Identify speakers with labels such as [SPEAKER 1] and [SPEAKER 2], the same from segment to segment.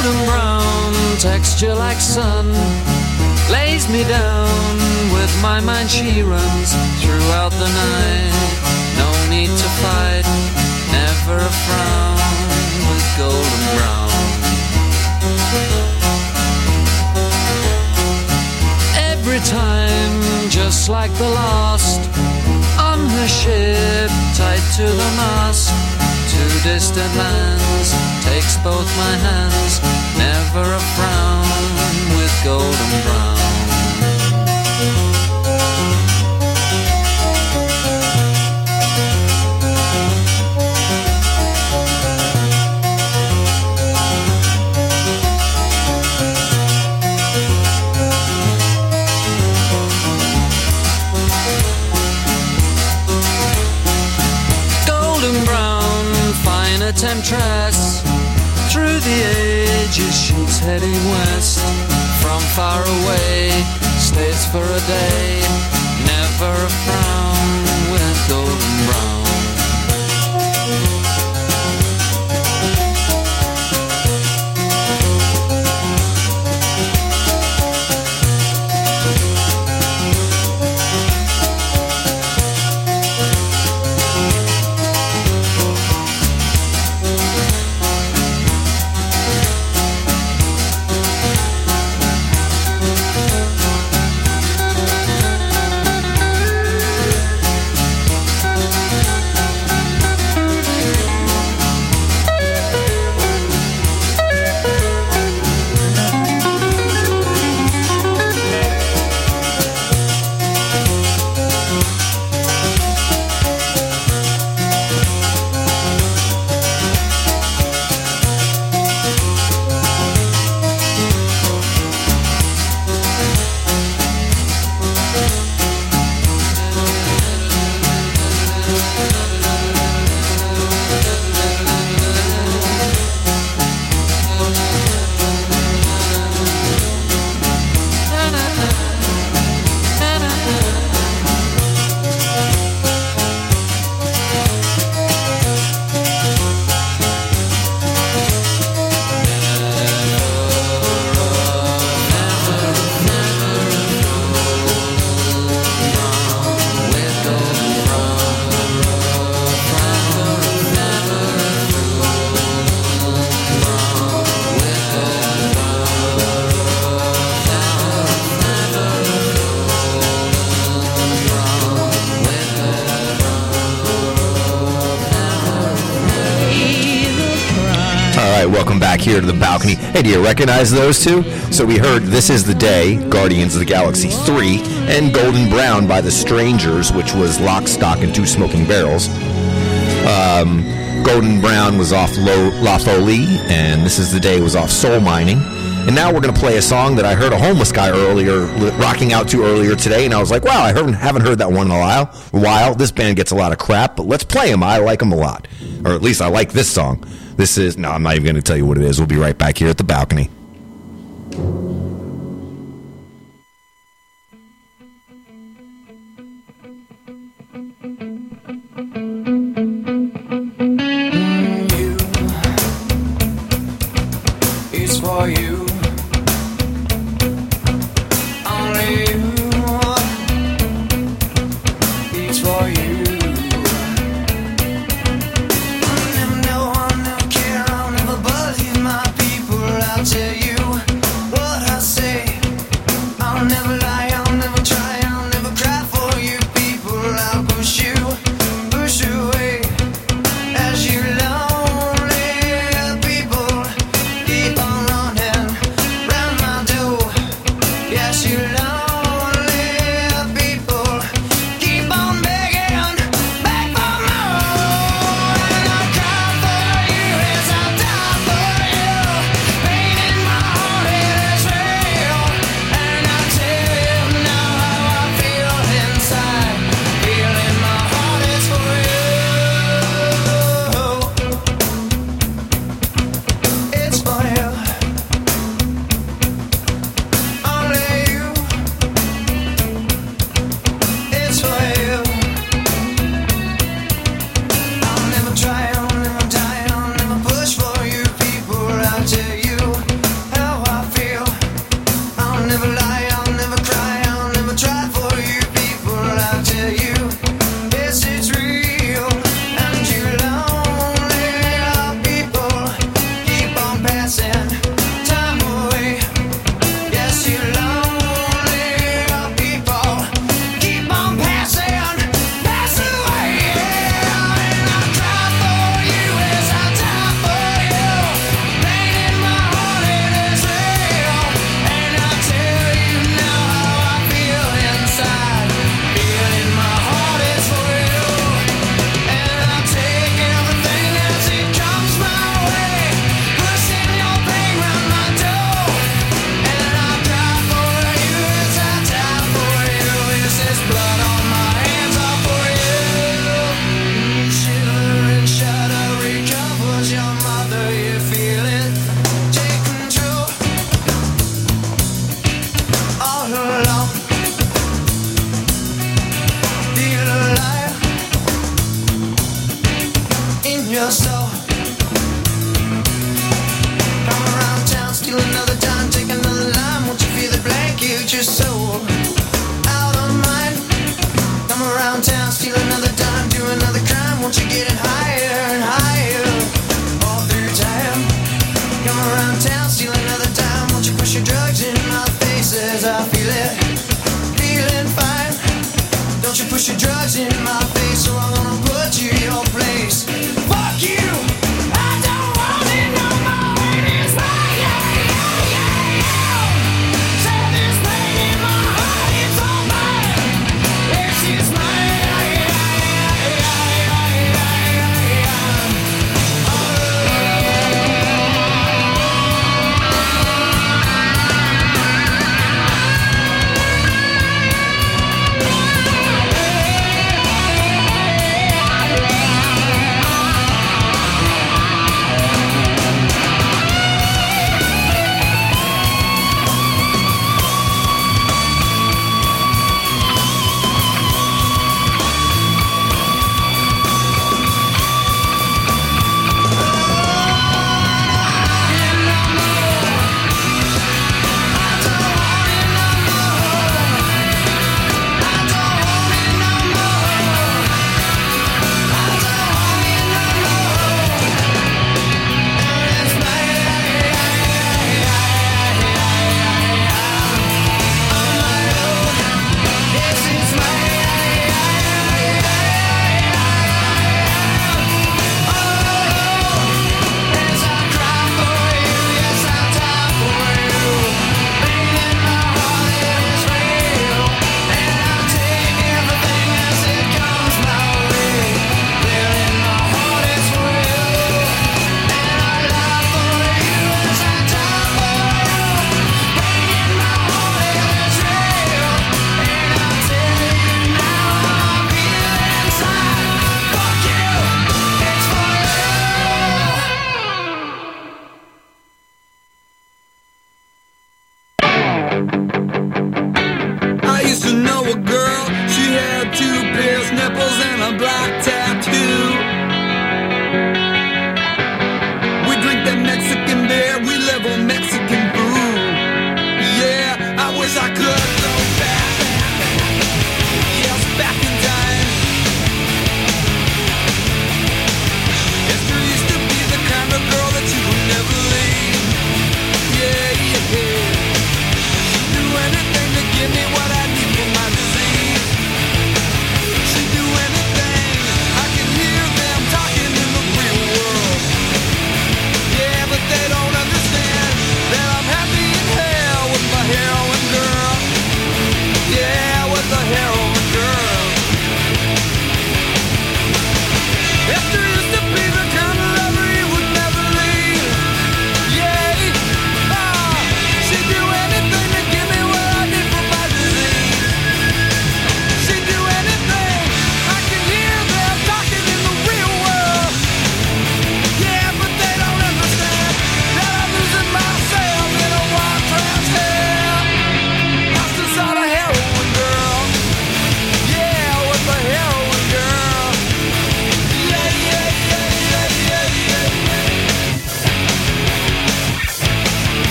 [SPEAKER 1] Golden brown texture like sun lays me down. With my mind she runs throughout the night. No need to fight, never a frown with golden brown. Every time, just like the last, on her ship, tied to the mast, to distant lands, takes both my hands, never a frown with golden brown. Temptress, through the ages she's heading west. From far away, stays for a day, never a frown with golden brown.
[SPEAKER 2] Welcome back here to the balcony. Hey, do you recognize those two? So we heard This Is the Day, Guardians of the Galaxy 3, and Golden Brown by The Strangers, which was Lock, Stock, and Two Smoking Barrels. Golden Brown was off La Folie, and This Is the Day was off Soul Mining. And now we're going to play a song that I heard a homeless guy rocking out to earlier today, and I was like, wow, I haven't heard that one in a while. This band gets a lot of crap, but let's play them. I like them a lot. Or at least I like this song. I'm not even going to tell you what it is. We'll be right back here at the balcony.
[SPEAKER 3] It's for you. Only you. It's for you. I'll tell you what I say. I'll never lie, I'll never try, I'll never cry for you people. I'll push away as you lonely people keep on running. your soul. Out of mind. Come around town, steal another dime, do another crime. Won't you get it higher and higher all through time? Come around town, steal another dime. Won't you push your drugs in my face as I feel it, feeling fine. Don't you push your drugs in my face, or I'm gonna put you in your place. Fuck you. I don't want it no more. It is right. Say this pain in my heart, it's all mine. This is mine.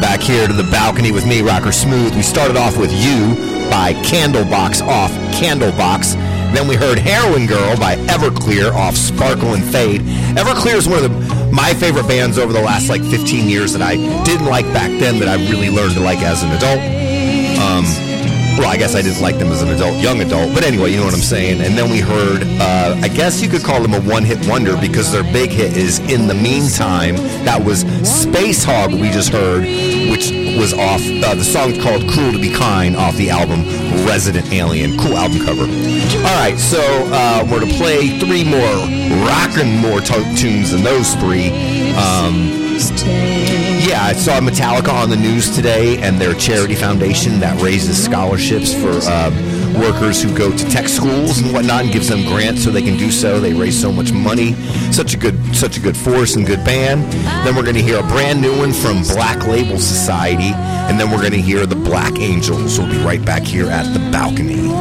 [SPEAKER 2] back here to the balcony with me, Rocker Smooth. We started off with You by Candlebox off Candlebox. Then we heard Heroin Girl by Everclear off Sparkle and Fade. Everclear is one of my favorite bands over the last 15 years that I didn't like back then that I really learned to like as an adult. Well, I guess I didn't like them as an adult, young adult, but anyway, you know what I'm saying. And then we heard, I guess you could call them a one-hit wonder because their big hit is In the Meantime. That was Space Hog we just heard, which was off, the song called Cruel to Be Kind off the album Resident Alien. Cool album cover. All right, so we're to play three more rockin' more tunes than those three. Yeah, I saw Metallica on the news today and their charity foundation that raises scholarships for workers who go to tech schools and whatnot and gives them grants so they can do so. They raise so much money. Such a good force and good band. Then we're going to hear a brand new one from Black Label Society, and then we're going to hear the Black Angels. We'll be right back here at the balcony.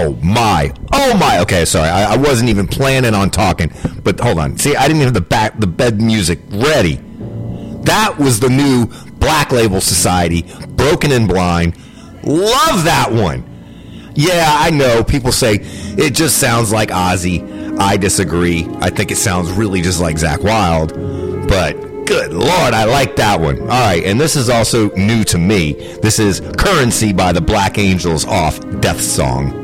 [SPEAKER 2] Oh my. Okay, sorry. I wasn't even planning on talking. But hold on. See, I didn't even have the bed music ready. That was the new Black Label Society, Broken and Blind. Love that one. Yeah, I know. People say it just sounds like Ozzy. I disagree. I think it sounds really just like Zakk Wylde. But good Lord, I like that one. All right, and this is also new to me. This is Currency by the Black Angels off Death Song.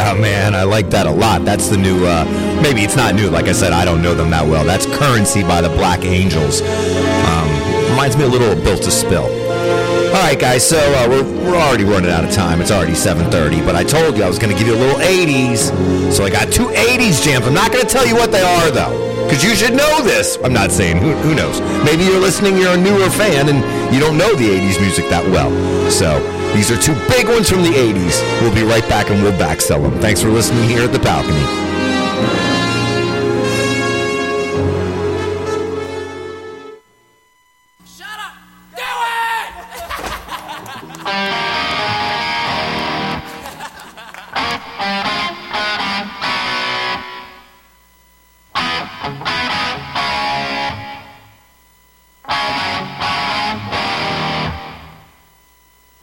[SPEAKER 2] Yeah, man, I like that a lot. That's the new, maybe it's not new. Like I said, I don't know them that well. That's Currency by the Black Angels. Reminds me a little of Built to Spill. All right, guys, so we're already running out of time. It's already 7:30, but I told you I was going to give you a little 80s. So I got two 80s jams. I'm not going to tell you what they are, though, because you should know this. I'm not saying, who knows? Maybe you're listening, you're a newer fan, and you don't know the 80s music that well. So these are two big ones from the 80s. We'll be right back, and we'll backsell them. Thanks for listening here at The Balcony.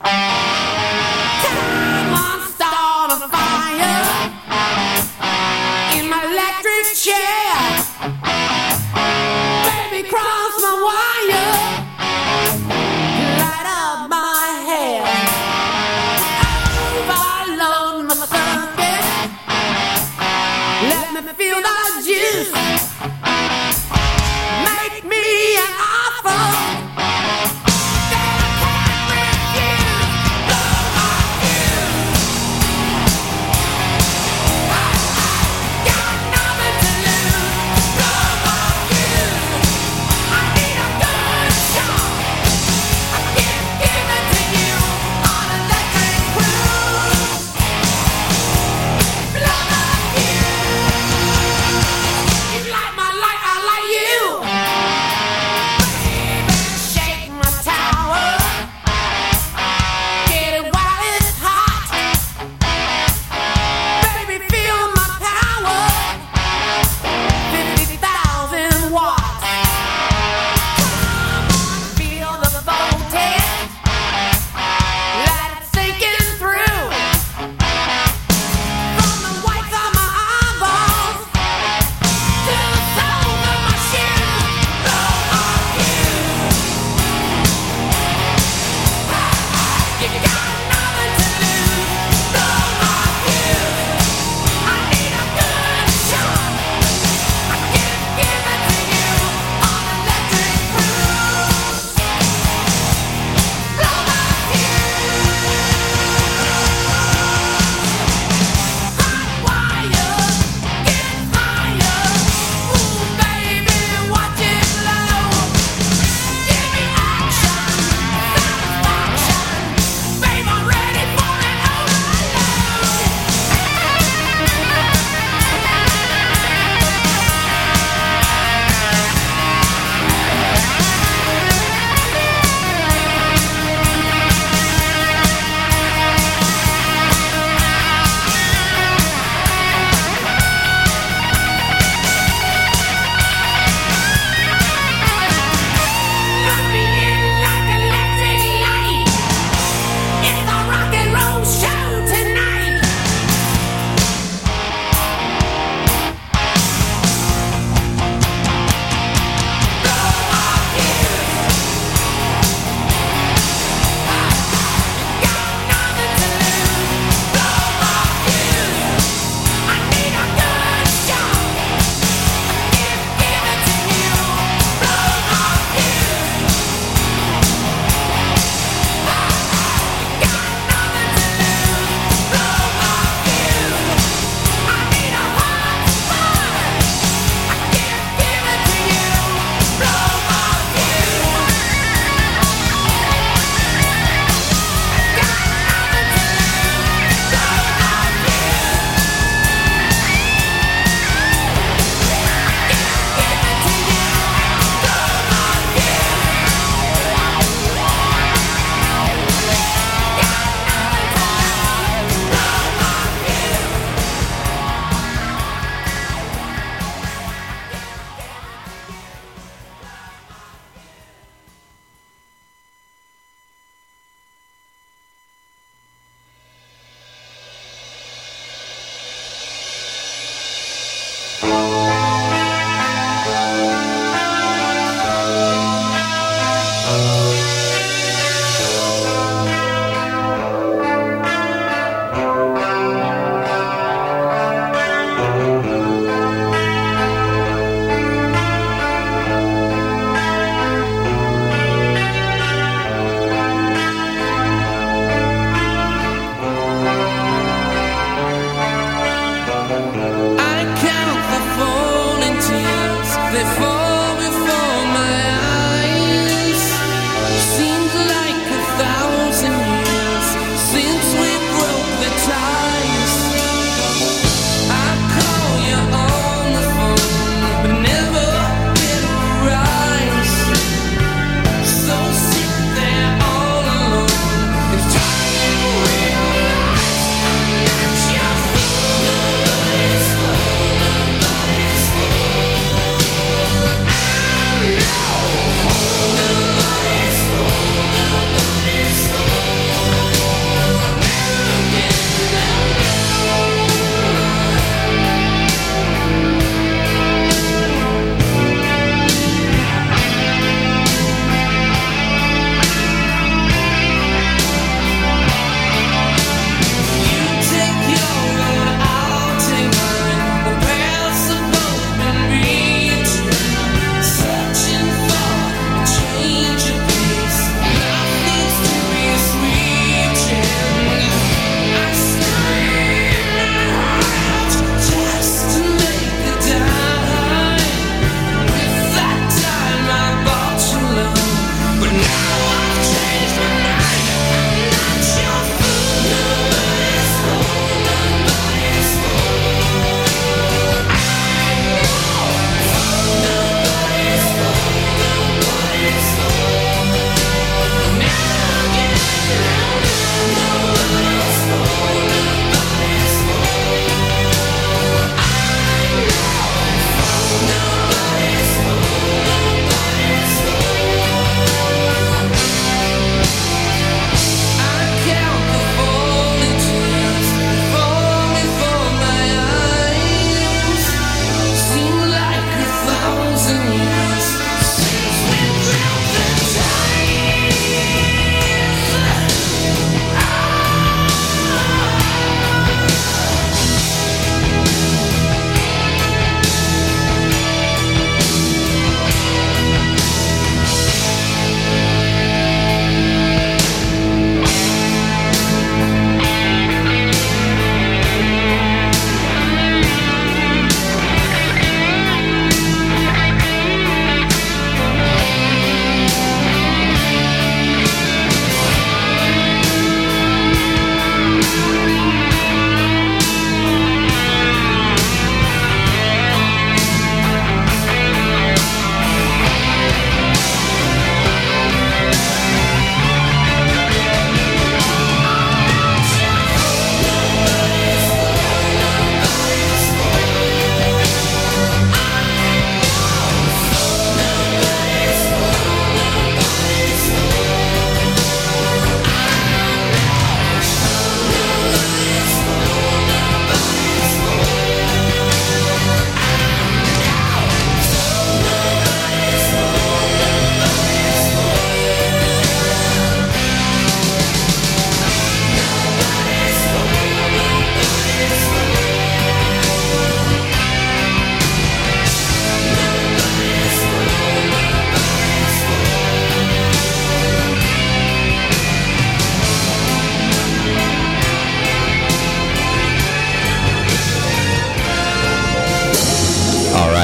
[SPEAKER 3] Come on, start a fire.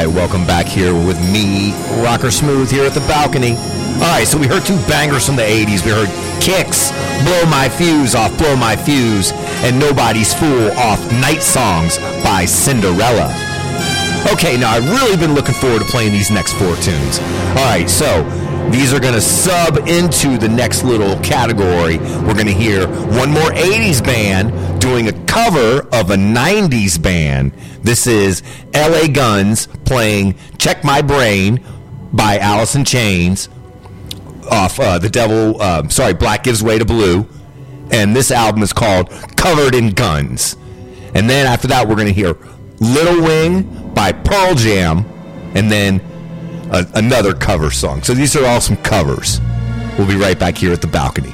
[SPEAKER 2] welcome back here with me, Rocker Smooth, here at the balcony. All right, so we heard two bangers from the 80s. We heard Kix, Blow My Fuse off Blow My Fuse, and Nobody's Fool off Night Songs by Cinderella. Okay, now I've really been looking forward to playing these next four tunes. All right, so these are going to sub into the next little category. We're going to hear one more 80s band doing a cover of a 90s band. This is LA Guns playing Check My Brain by Alice in Chains off Black Gives Way to Blue. And this album is called Covered in Guns. And then after that, we're going to hear Little Wing by Pearl Jam, and then another cover song. So these are all some covers. We'll be right back here at the balcony.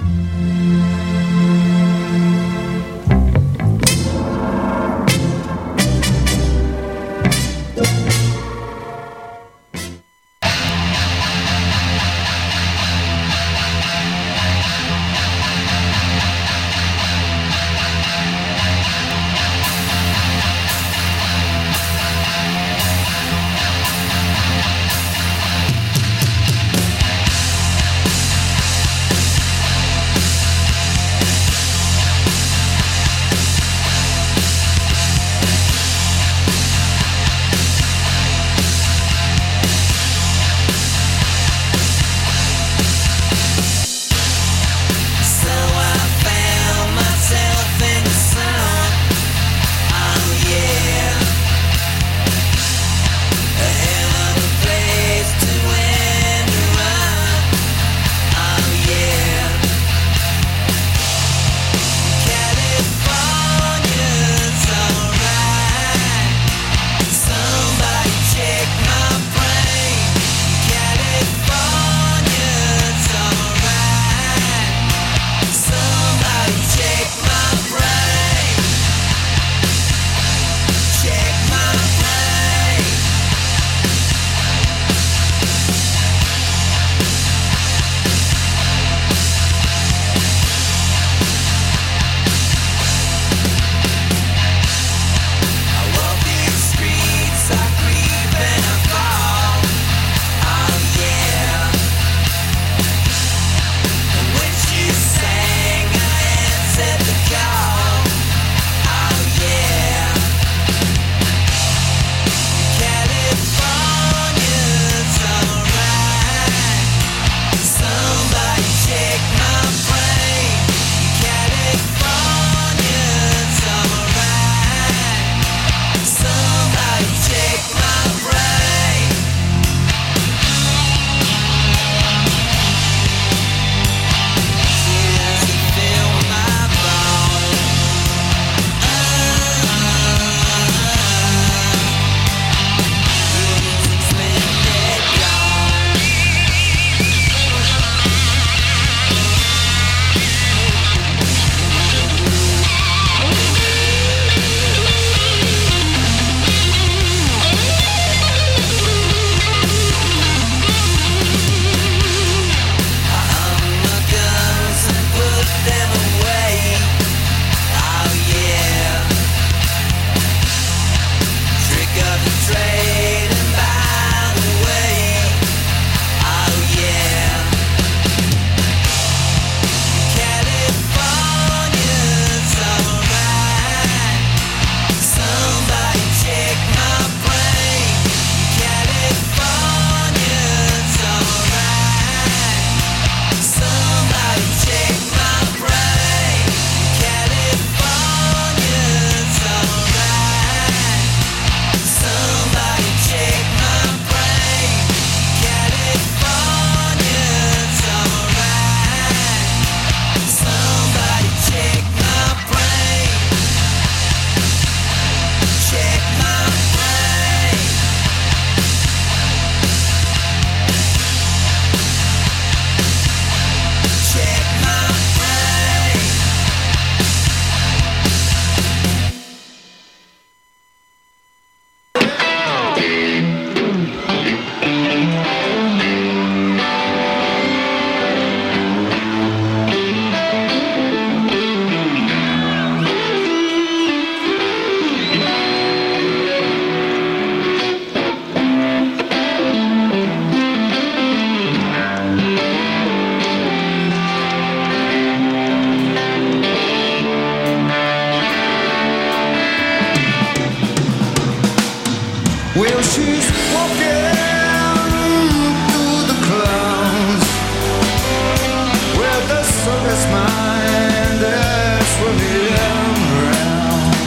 [SPEAKER 3] Well, she's walking through the clouds where the circus mind is swimming around.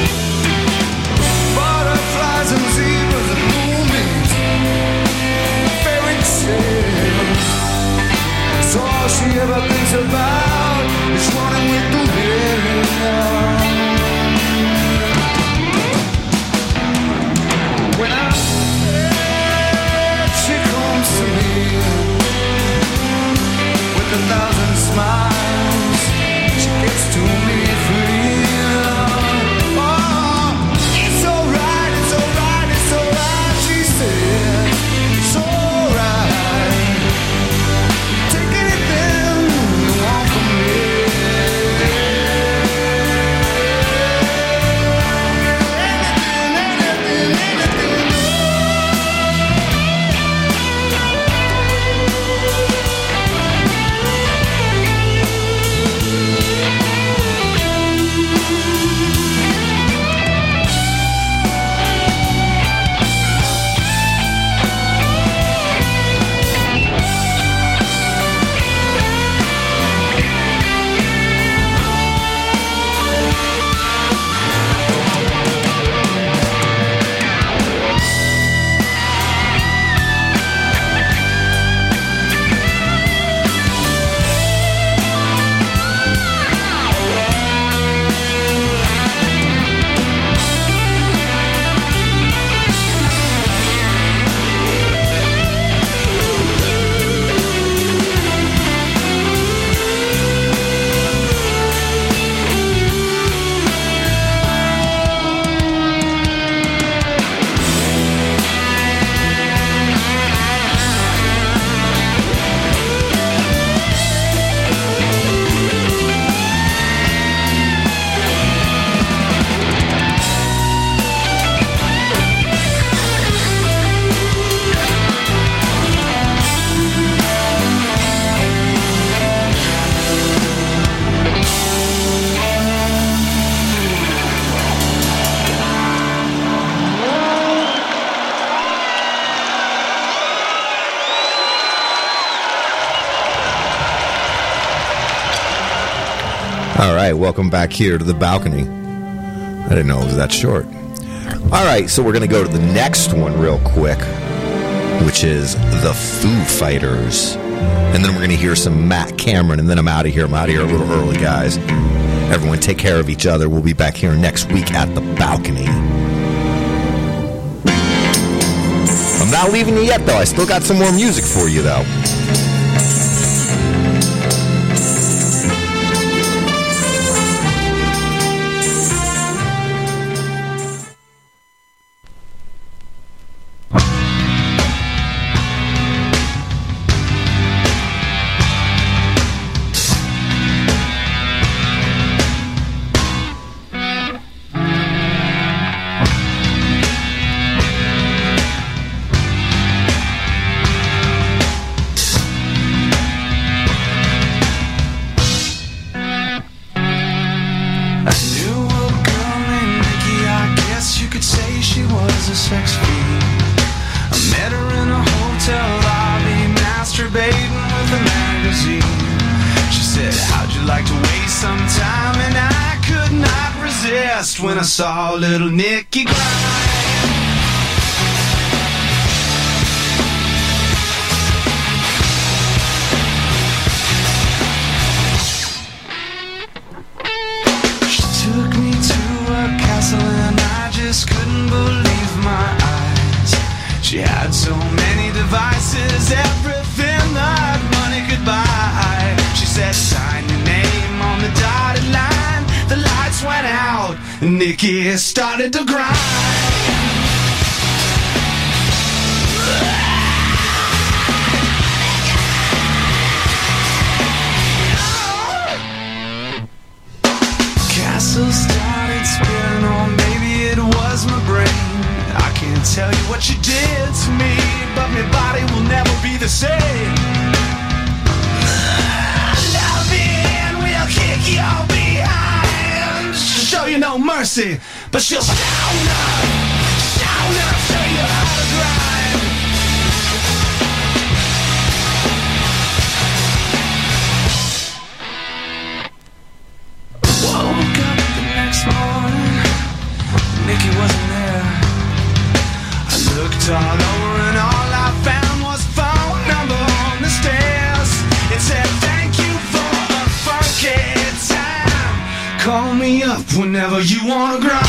[SPEAKER 3] Butterflies and zebras and moonbeams, fairy tales. So all she ever thinks about is running with the wind. When I she comes to me with 1,000 smiles, she gets to me free. Oh, it's alright, it's alright, it's alright, she says, it's alright. Take anything you want from me.
[SPEAKER 2] All right, welcome back here to the balcony. I didn't know it was that short. All right, so we're going to go to the next one real quick, which is the Foo Fighters. And then we're going to hear some Matt Cameron, and then I'm out of here. I'm out of here a little early, guys. Everyone take care of each other. We'll be back here next week at the balcony. I'm not leaving you yet, though. I still got some more music for you, though.
[SPEAKER 3] When I saw little Nicky grind. She took me to a castle and I just couldn't believe my eyes. She had so many devices, everything that money could buy. She said, sign your name on the dotted line. The lights went out, and Nicky started to grind. Castle started spinning, or maybe it was my brain. I can't tell you what you did to me, but my body will never be the same. Loving will kick your behind. She'll show you no mercy, but she'll sound up to you. call me up whenever you wanna grind.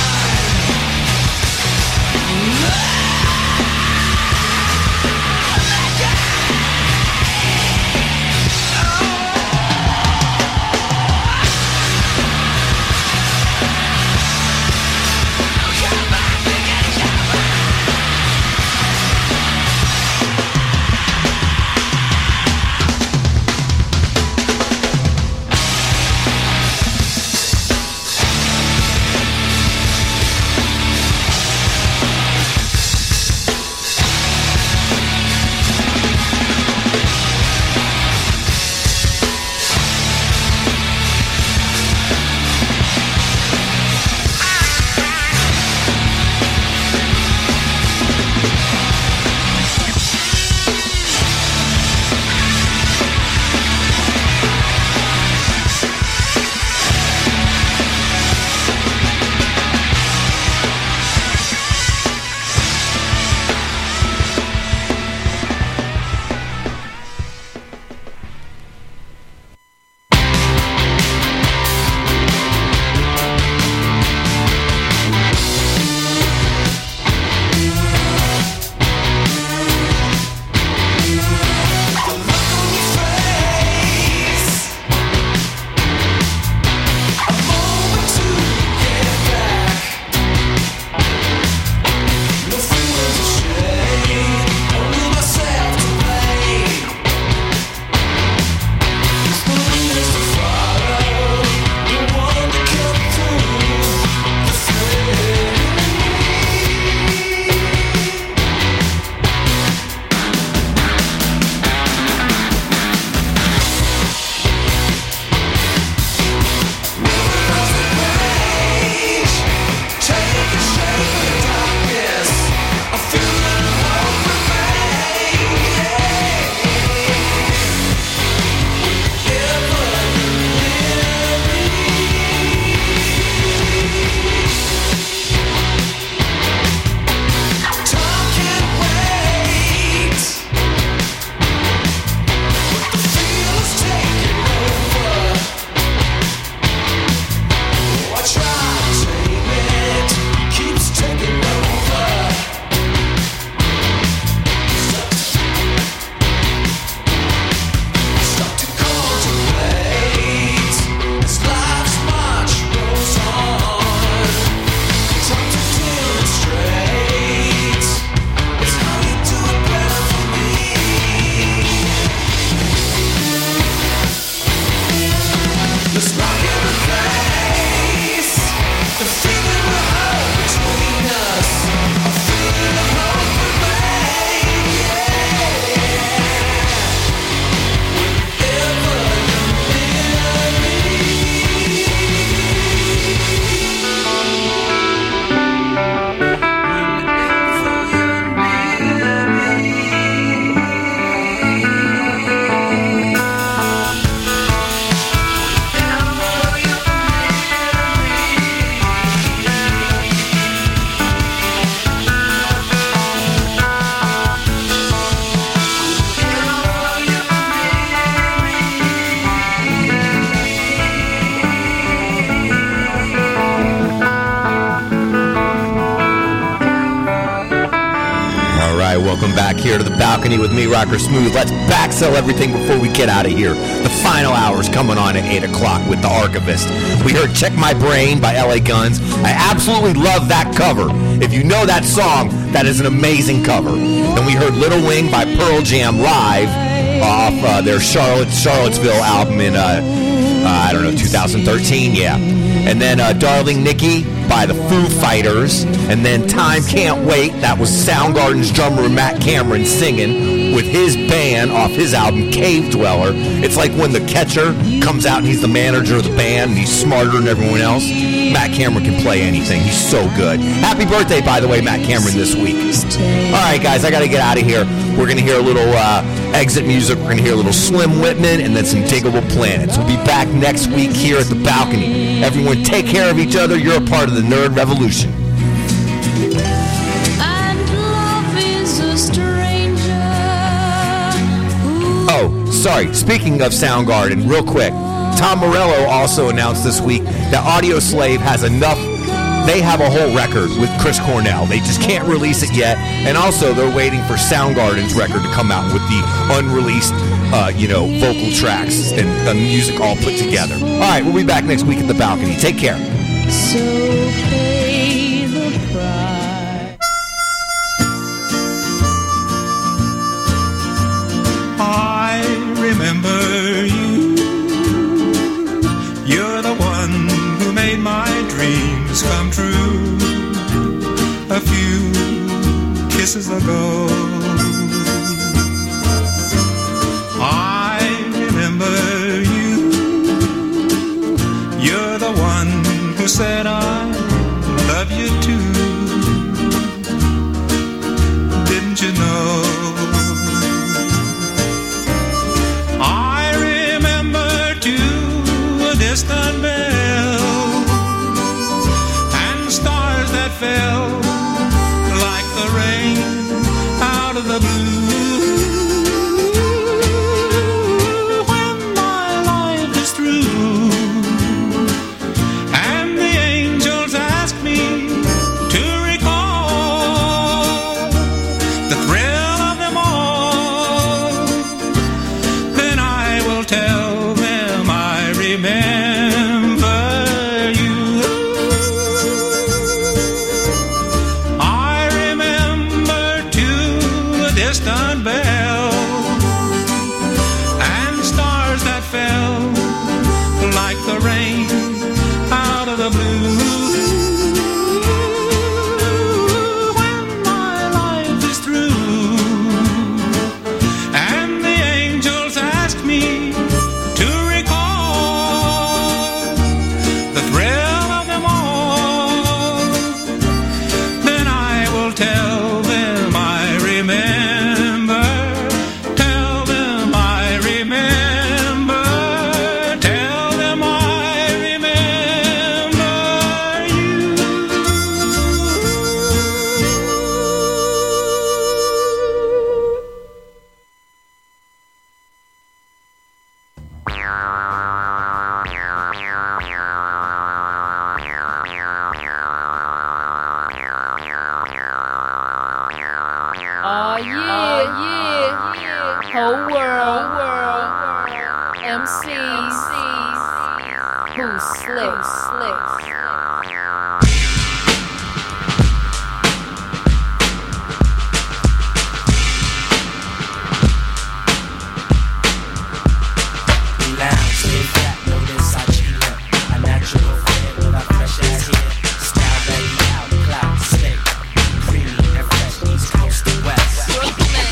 [SPEAKER 2] Welcome back here to the balcony with me, Rocker Smooth. Let's back sell everything before we get out of here. The final hour's coming on at 8 o'clock with The Archivist. We heard Check My Brain by LA Guns. I absolutely love that cover. If you know that song, that is an amazing cover. Then we heard Little Wing by Pearl Jam live off their Charlottesville album in, 2013, yeah. And then Darling Nikki by the Foo Fighters. And then Time Can't Wait, that was Soundgarden's drummer Matt Cameron singing with his band off his album Cave Dweller. It's like when the catcher comes out and he's the manager of the band and he's smarter than everyone else. Matt Cameron can play anything. He's so good. Happy birthday, by the way, Matt Cameron, this week. All right, guys, I got to get out of here. We're going to hear a little exit music. We're going to hear a little Slim Whitman and then some Diggable Planets. We'll be back next week here at the balcony. Everyone take care of each other. You're a part of the Nerd Revolution.
[SPEAKER 4] And love is a stranger.
[SPEAKER 2] Oh, sorry. Speaking of Soundgarden, real quick. Tom Morello also announced this week that Audio Slave has enough. They have a whole record with Chris Cornell. They just can't release it yet. And also, they're waiting for Soundgarden's record to come out with the unreleased, vocal tracks and the music all put together. All right, we'll be back next week at the balcony. Take care.
[SPEAKER 4] So pay the price.
[SPEAKER 5] I remember you. You're the one who made my dreams come true. A few kisses ago, I remember you. You're the one who said I love you too. Didn't you know? I remember too a distant bell and stars that fell like the rain out of the blue. When my life is through and the angels ask me to recall the thrill of them all, then I will tell them I remember you. I remember too a distant bell and stars that fell like the rain out of the blue. When my life is through and the angels ask me to recall the thrill of them all, then I will tell them I remember. Tell them I remember. Tell them I remember you.
[SPEAKER 4] Oh yeah. Whole world. MCs. Who's slick.
[SPEAKER 6] We lounge, stay fat, notice I cheat up. A natural fit with our fresh ass here. Style baggy out, cloud, steak. Creamy and fresh, east coast to west.
[SPEAKER 4] Brooklyn.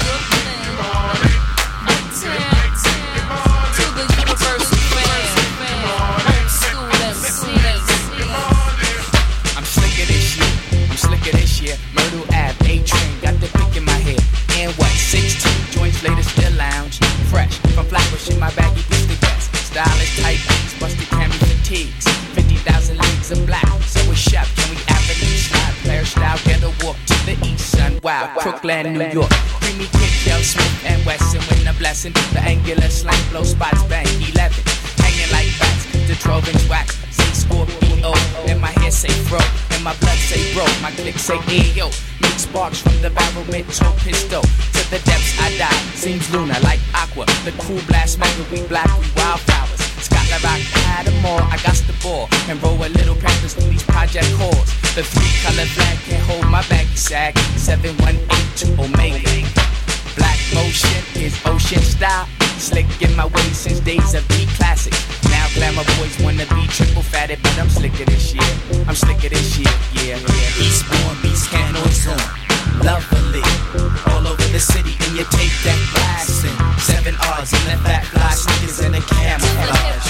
[SPEAKER 4] To the universal fan. Old school MCs.
[SPEAKER 6] I'm slicker this year. Myrtle Ave, A-Train, got the pick in my head. And what, 16 joints later, still lounge. Fresh, from Flatbush in my baggy boots to guess. Stylish tight beats, busted cami fatigues. 50,000 leagues of black. So we chef, can we avenue slide? Player style, get a walk to the east, son. Wow, Crooklyn, New York. Creamy Kid, Shell, Smith, and Wesson. Win the blessing. The angular slang, blow spots, bang, 11. Hanging like bats, the 12-inch wax. Say Scorpio, and my hair say fro. And my blood say bro, my click say ayo. Make sparks from the barrel, mid-toe pistol. To the depths I dive, seems lunar like aqua. The cool blast mega, we black, we wildflowers. Scotland Rock, had them all, I got the ball. And roll a little Panthers through these project halls. The 3-color flag can't hold my baggy sag. 7182 Omega. Black motion is ocean style. Slick in my way since days of B-Classic. Now glamour boys wanna be triple fatted, but I'm slicker this year. Yeah. Eastbourne, beast can't always on. Lovely, all over the city, and you take that blasting. 7 R's and that fat fly sneakers and a camouflage.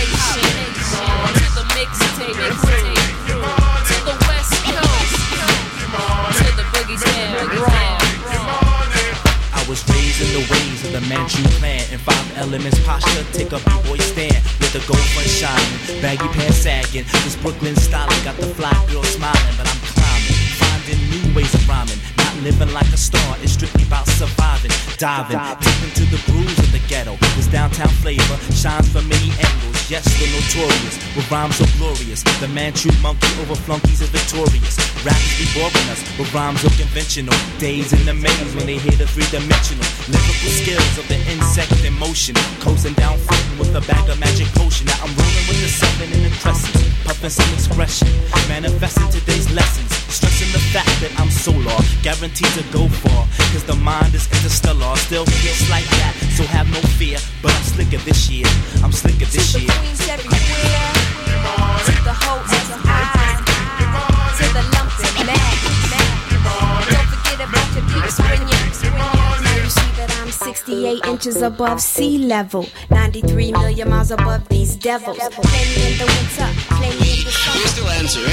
[SPEAKER 4] To the mixtape. To the West Coast. To the boogie down.
[SPEAKER 6] I was raised in the ways of the Manchu clan. In 5 elements posture, take a b-boy stand. With the gold front shining, baggy pants sagging. This Brooklyn styling got the fly girl smiling. But I'm climbing, finding new ways of rhyming. Not living like a star, it's strictly about surviving. Diving deep into the grooves of the ghetto. This downtown flavor shines from many angles. Yes, the notorious, with rhymes so glorious. The man true monkey over flunkies is victorious. Rappers be boring us with rhymes so conventional. Days in the maze when they hear the three-dimensional lyrical skills of the insect in motion. Coasting down floating with a bag of magic potion. Now I'm rolling with the 7 in the crescent, puffing some expression, manifesting today's lessons. Stressing the fact that I'm solar, guaranteed to go far. Cause the mind is interstellar, still feels like that. So have no fear, but I'm slicker this year. I'm slicker this year.
[SPEAKER 4] Queens everywhere, to the whole S.I., to the lumpin' mad. Don't forget about your peeps when now you see that I'm 68 inches above sea level, 93 million miles above these devils. Play me in the winter, play me in the summer.
[SPEAKER 7] We're still answering